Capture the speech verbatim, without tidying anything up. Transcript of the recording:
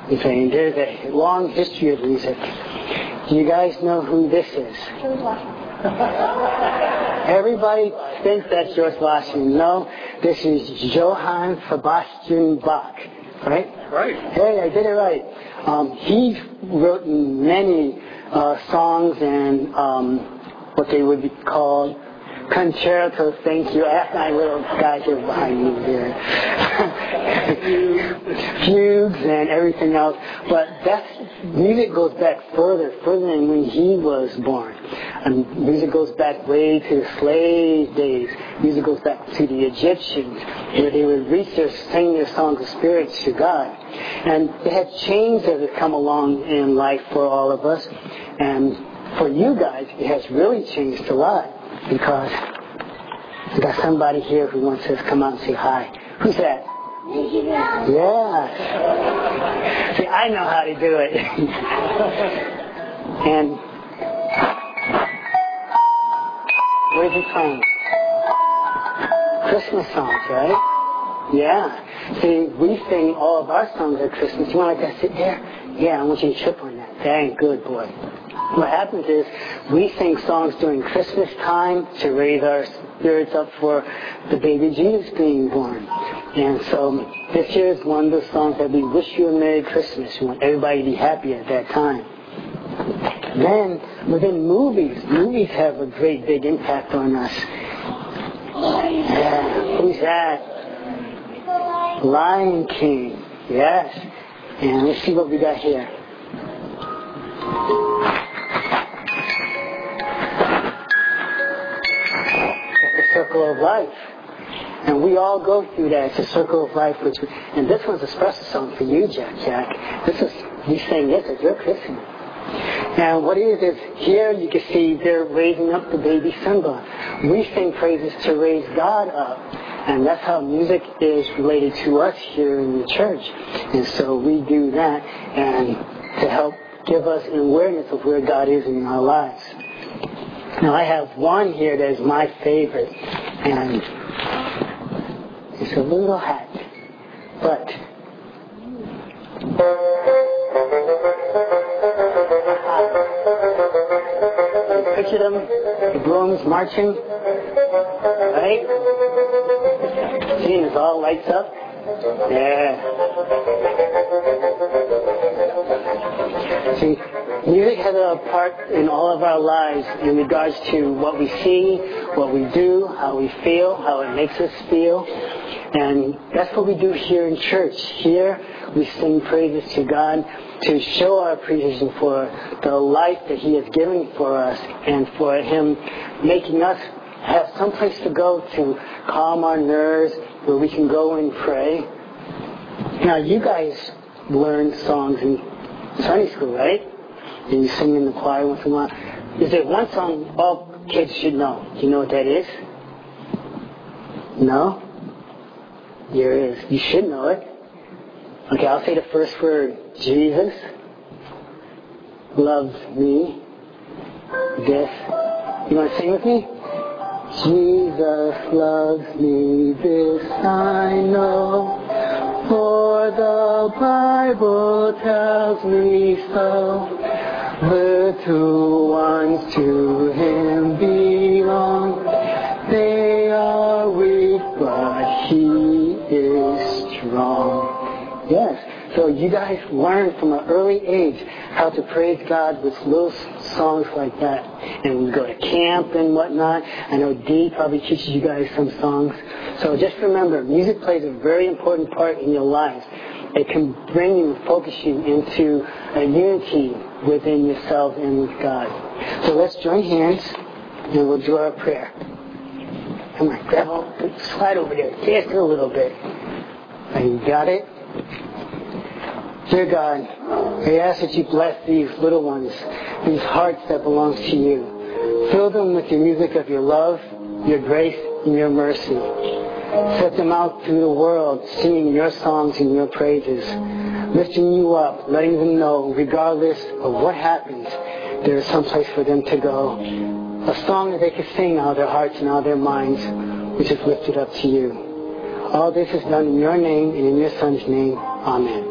Okay, and there's a long history of music. Do you guys know who this is? Everybody thinks that's George Washington. No, this is Johann Sebastian Bach. Right? Right. Hey, I did it right. Um, he wrote many uh, songs and um, what they would be called concertos. Thank you. Ask my little guy here behind me there. Fugues and everything else. But that's, music goes back further, further than when he was born. And music goes back way to the slave days. Music goes back to the Egyptians, where they would reach their, sing their songs of spirits to God. And it had changed as it come along in life for all of us. And for you guys, it has really changed a lot. Because I got somebody here who wants to come out and say hi. Who's that? Yeah. See, I know how to do it. And what is he playing? Christmas songs, right? Yeah. See, we sing all of our songs at Christmas. You want to sit there? Yeah, I want you to trip on that. Dang good, boy. What happens is we sing songs during Christmas time to raise our spirits up for the baby Jesus being born. And so this year is one of those songs that we wish you a Merry Christmas. We want everybody to be happy at that time. Then within movies, movies have a great big impact on us. Yeah. Who's that? Lion King. Yes. And let's see what we got here. Circle of life. And we all go through that. It's a circle of life. Which, and this one's a special song for you, Jack Jack. This is, you sang this as your christening. And what it is, is here you can see they're raising up the baby Simba. We sing praises to raise God up. And that's how music is related to us here in the church. And so we do that and to help give us an awareness of where God is in our lives. Now I have one here that is my favorite, and it's a little hat, but picture them, the grooms marching, right? See, it all lights up. Yeah. See, music has a part in all of our lives in regards to what we see, what we do, how we feel, how it makes us feel. And that's what we do here in church. Here we sing praises to God to show our appreciation for the life that He has given for us and for Him making us have some place to go to calm our nerves, where we can go and pray. Now, you guys learn songs in Sunday school, right? And you sing in the choir once in a while. Is there one song all kids should know? Do you know what that is? No? There is. You should know it. Okay, I'll say the first word. Jesus loves me. This. You want to sing with me? Jesus loves me, this I know, for the Bible tells me so. Little ones to Him belong, they are weak, but He is strong. Yes. So you guys learn from an early age how to praise God with little songs like that. And we go to camp and whatnot. I know Dee probably teaches you guys some songs. So just remember, music plays a very important part in your lives. It can bring you, focus you into a unity within yourself and with God. So let's join hands and we'll do our prayer. Come on, grab a slide over there. Dance it a little bit. You got it? Dear God, I ask that you bless these little ones, these hearts that belong to you. Fill them with your music of your love, your grace, and your mercy. Set them out through the world, singing your songs and your praises, lifting you up, letting them know, regardless of what happens, there is some place for them to go. A song that they can sing out of their hearts and out of their minds, which is lifted up to you. All this is done in your name and in your Son's name. Amen.